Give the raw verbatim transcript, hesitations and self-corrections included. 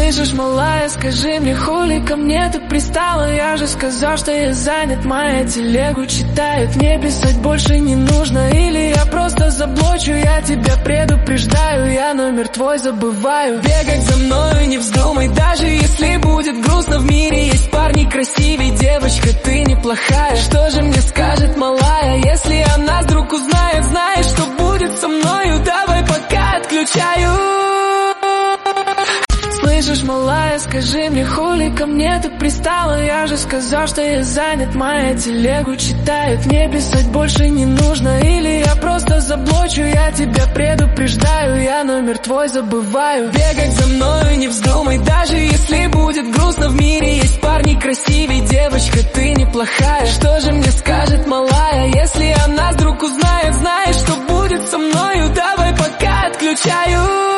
Слышишь, малая, скажи мне, хули ко мне ты пристала? Я же сказал, что я занят, моя телегу читает. Мне писать больше не нужно, или я просто заблочу. Я тебя предупреждаю, я номер твой забываю. Бегать за мною не вздумай, даже если будет грустно. В мире есть парни красивее, девочка, ты неплохая. Что же мне скажет малая, если она вдруг узнает? Знаешь, что будет со мною? Давай пока отключаю. Слышишь, малая, скажи мне, хули ко мне ты пристала? Я же сказал, что я занят, моя телегу читает. Мне писать больше не нужно, или я просто заблочу. Я тебя предупреждаю, я номер твой забываю. Бегать за мною не вздумай, даже если будет грустно. В мире есть парни красивее, девочка, ты неплохая. Что же мне скажет малая, если она вдруг узнает? Знаешь, что будет со мною? Давай пока отключаю.